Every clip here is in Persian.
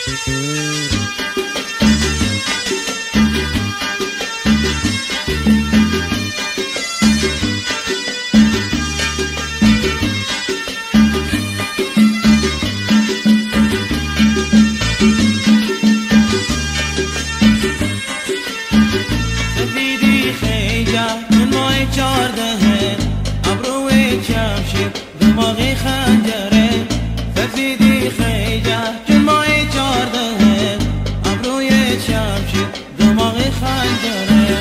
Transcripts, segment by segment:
دماغی خنجره سفیدی خیجه چون ماهی چارده ابروی شمشیر دماغی خنجره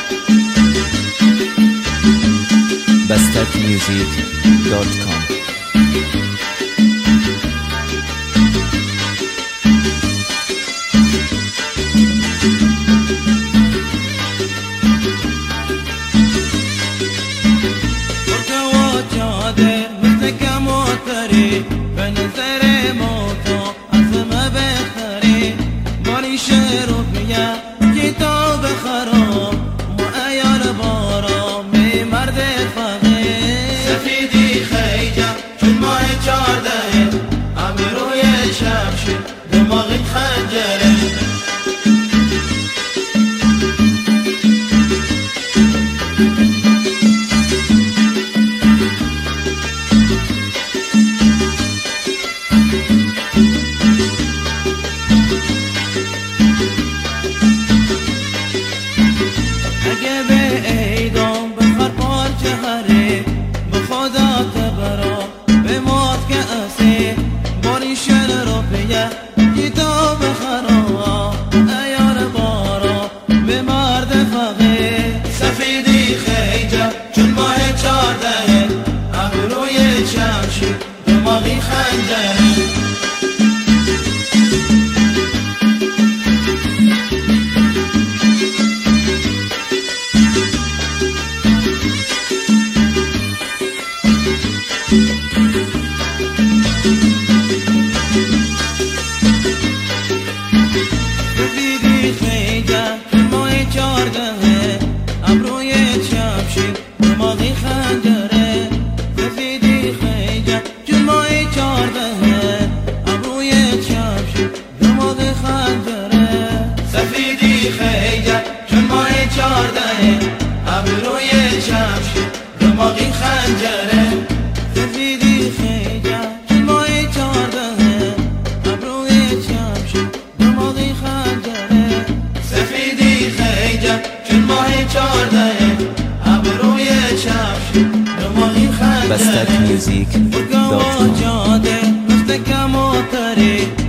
bastakmusic.com به نظر موتا از ما بهتری باری شروع میگه کتاب خراب ما ایال بارا می مرد فقیر سفیدی خیجه چون ماه چارده امی روی شمشیر دماغی خنجره اگه به ایدان بخار پارچه هره به خدا تبرا به مات که اسی باری شل رو پیه کتاب خرا ایار بارا به مرد فقیر سفیدی خیجه چون ماه چارده ابروی شمشیر دماغی خنجره سفیدی خیجه چون ماه چارده ابروی شمشیر دماغی خنجره سفیدی خیجه چون ماه چارده ابروی شمشیر دماغی خنجره سفیدی خیجه چون ماه چارده ابروی شمشیر دماغی خنجره سفیدی خیجه چون ماه چارده ابروی شمشیر دماغی خنجره سفیدی خیجه چون ماه چارده ابروی شمشیر دماغی خنجره bastakmusic.com جاده مستکم و تری